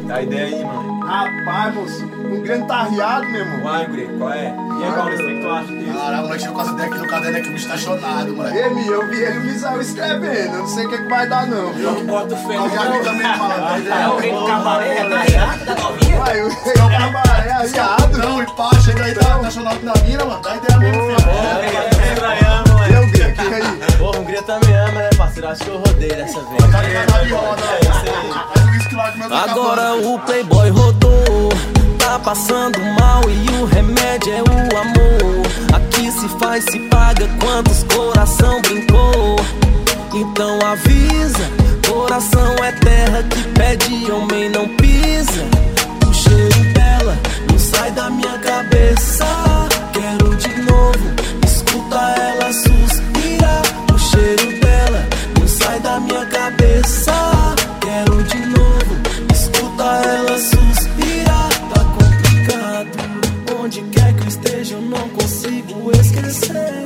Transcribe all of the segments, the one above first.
Dá a ideia aí, mano. Rapaz, moço, um grande tá arriado, meu irmão. Vai, Guri, qual é? E aí, Maurício, o que tu acha disso? Caralho, nós tínhamos quase ideia aqui no caderno é que o bicho tá chonado, moleque. Eu vi ele visual escrevendo, eu não sei o que vai dar não. Eu não boto fé, Eu já vi também falando. É alguém do cabaré, tá arriado da novinha? Vai, o cabaré arriado. Não, e pá, chega aí, tá chonado na mina, mano. Dá ideia mesmo, filho. Estranhamos, mano. Eu vi aqui aí. Porra, o Hungria também ama, né, parceiro? Acho que eu rodei dessa vez. Tá ligado de roda, faz o uísque lá que meu tá Agora acabando. o playboy rodou, tá passando mal e o remédio é o amor. Aqui se faz, se paga, quantos coração brincou. Então avisa, coração é terra que pede, homem não pisa. O cheiro dela não sai da minha cabeça. Quero de novo, escuta ela suspirar. O cheiro dela não sai da minha cabeça. Quero de novo, escuta ela suspirar. Tá complicado, onde quer que eu esteja eu não consigo esquecer.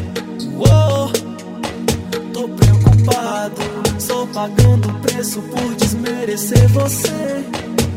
Uou, tô preocupado, só pagando preço por desmerecer você.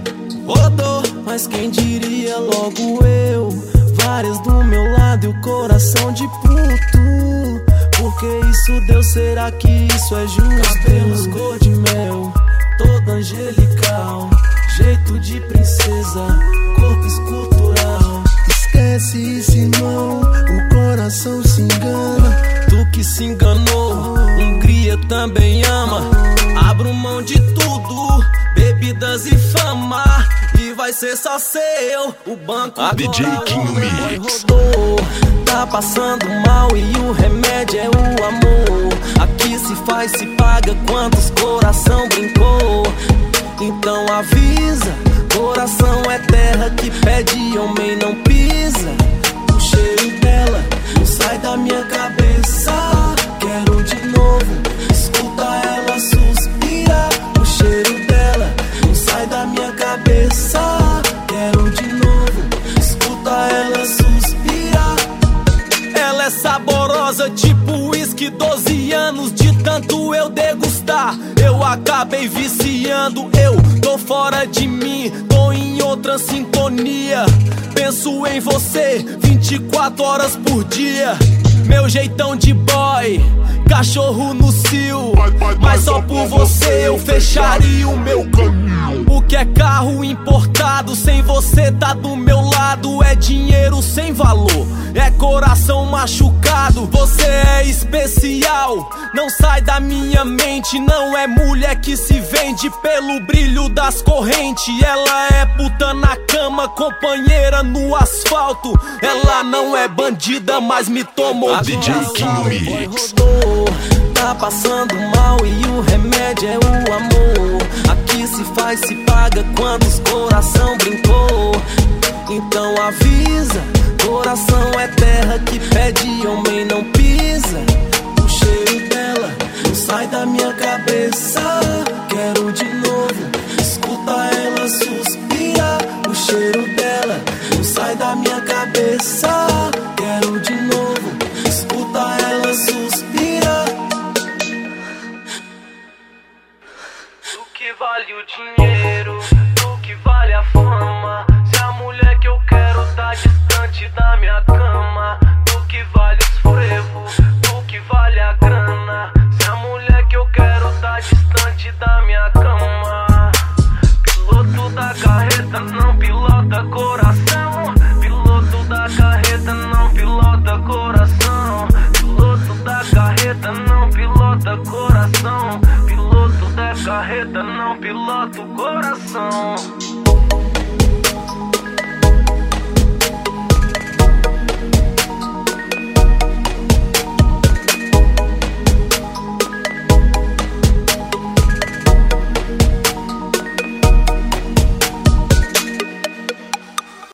Rodou, mas quem diria logo eu. Várias do meu lado e o coração de puto. Por que isso deu? Será que isso é justo? Cabelos cor de mel, toda angelical, jeito de princesa, corpo escultural. Esquece isso não, o coração se engana. Tu que se enganou, Hungria também ama. Abro mão de tudo, bebidas e fama, e vai ser só seu o banco. DJ King Mix. Rodou, tá passando mal e o remédio é o amor. Aqui se faz, se paga, quantos coração brincou. Então avisa, coração é terra que pede, homem não pisa. O cheiro dela não sai da minha cabeça. Quero de novo, escuta ela suspirar. O cheiro dela não sai da minha cabeça. Quero de novo, escuta ela suspirar. Ela é saborosa, tipo uísque, 12 anos de tanto eu degustar. Eu acabei viciando, eu tô fora de mim, tô em outra sintonia. Penso em você 24 horas por dia. Meu jeitão de boy, cachorro no cio. Mas só por você eu fecharia o meu caminho. O que é carro importado, sem você tá do meu lado. É dinheiro sem valor, é coração machucado. Você é especial, não sai da minha mente. Não é mulher que se vende pelo brilho das correntes. Ela é puta na cama, companheira no asfalto. Ela não é bandida, mas me tomou de DJ King assalto. Mix. Rodou, tá passando mal e o remédio é o amor. Aqui se faz, se paga, quantos coração brincou. Então avisa, coração é terra que pede, homem não pisa. O cheiro dela não sai da minha cabeça. Quero de novo, escuta ela suspirar. O cheiro dela não sai da minha cabeça. Quero de novo, escuta ela suspirar. Do que vale o dinheiro, do que vale a fama, se a mulher que eu quero tá distante da minha cama. Do que vale os frevos, do que vale a grana, se a mulher que eu quero tá distante da minha cama.